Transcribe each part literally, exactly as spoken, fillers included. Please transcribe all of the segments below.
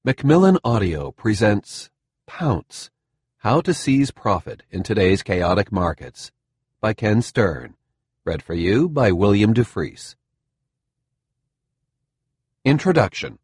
Macmillan Audio presents Pounce, How to Seize Profit in Today's Chaotic Markets by Ken Stern, read for you by William DeFries. Introduction.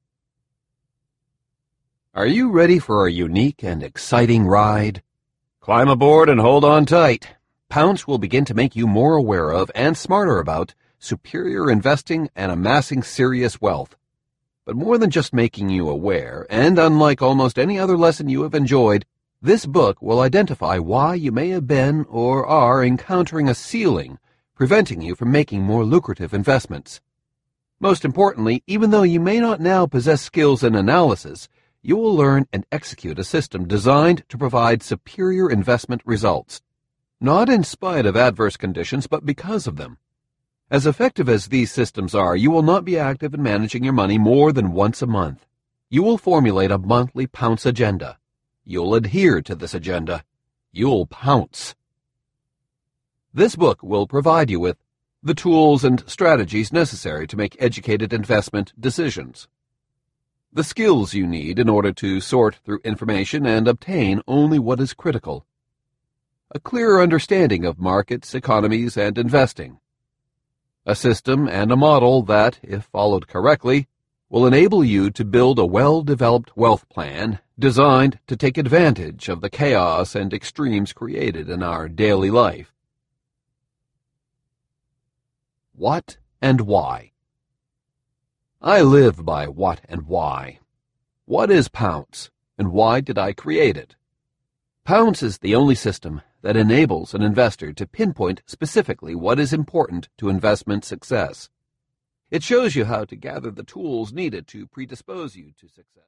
Are you ready for a unique and exciting ride? Climb aboard and hold on tight. Pounce will begin to make you more aware of and smarter about superior investing and amassing serious wealth. But more than just making you aware, and unlike almost any other lesson you have enjoyed, this book will identify why you may have been or are encountering a ceiling, preventing you from making more lucrative investments. Most importantly, even though you may not now possess skills in analysis, you will learn and execute a system designed to provide superior investment results, not in spite of adverse conditions, but because of them. As effective as these systems are, you will not be active in managing your money more than once a month. You will formulate a monthly pounce agenda. You'll adhere to this agenda. You'll pounce. This book will provide you with the tools and strategies necessary to make educated investment decisions, the skills you need in order to sort through information and obtain only what is critical, a clearer understanding of markets, economies, and investing, a system and a model that, if followed correctly, will enable you to build a well-developed wealth plan designed to take advantage of the chaos and extremes created in our daily life. What and why? I live by what and why. What is Pounce, and why did I create it? Pounce is the only system that enables an investor to pinpoint specifically what is important to investment success. It shows you how to gather the tools needed to predispose you to success.